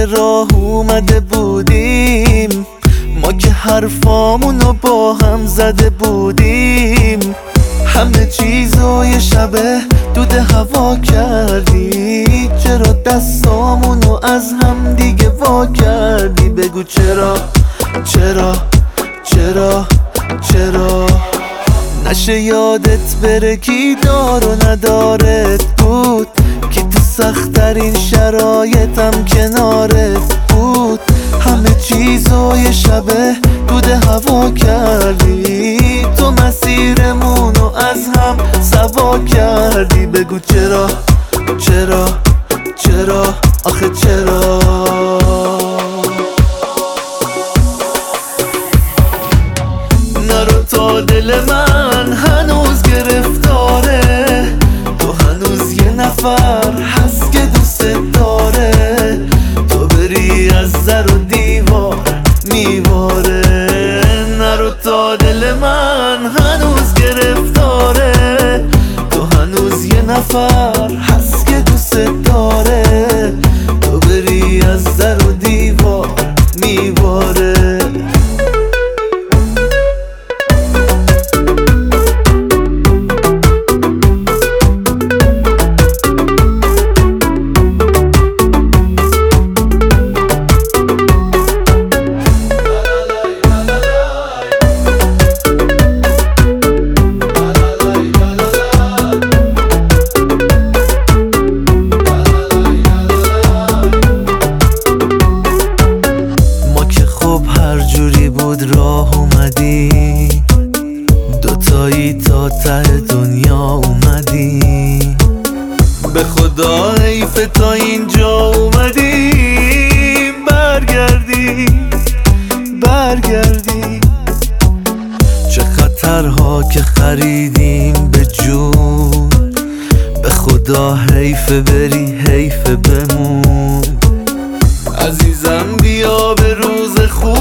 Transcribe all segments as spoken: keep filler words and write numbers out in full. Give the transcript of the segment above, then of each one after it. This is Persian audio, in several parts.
که راه اومده بودیم، ما که حرفامونو با هم زده بودیم، همه چیزو یه شبه دود هوا کردی. چرا دستامونو از هم دیگه وا کردی؟ بگو چرا چرا چرا چرا نشه یادت بره کی دار و ندارت بود، کی تو سخت‌ترین شرایطم کنارت بود. همه چیزو یه شبه دود هوا کردی، تو مسیرمونو از هم سوا کردی. بگو چرا چرا چرا آخه چرا؟ نرو تا دل من هنوز گرفتاره، تو هنوز یه نفر هست که دوست داره، تو بری از در و دیوار میواره. نرو تا دل من هنوز گرفتاره، تو هنوز یه نفر هست که دوست داره، تو بری از در و دیوار میواره. راه اومدی دوتایی تا ته دنیا اومدی، به خدا حیف تا اینجا اومدی. برگردی برگردی چه خطرها که خریدیم به جون، به خدا حیف بری حیف بمون. عزیزم بیا به روز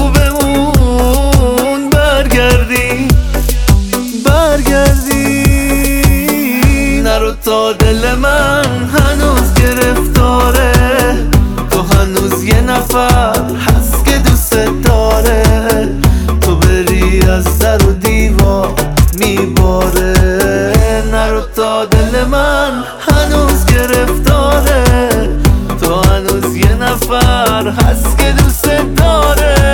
خوبمون برگردی برگردی. نرو تا دل من هنوز گرفتاره، تو هنوز یه نفر هست که دوست داره، تو بری از در و دیوار میباره. نرو تا دل من هنوز گرفتاره، تو هنوز یه نفر هست که دوست داره،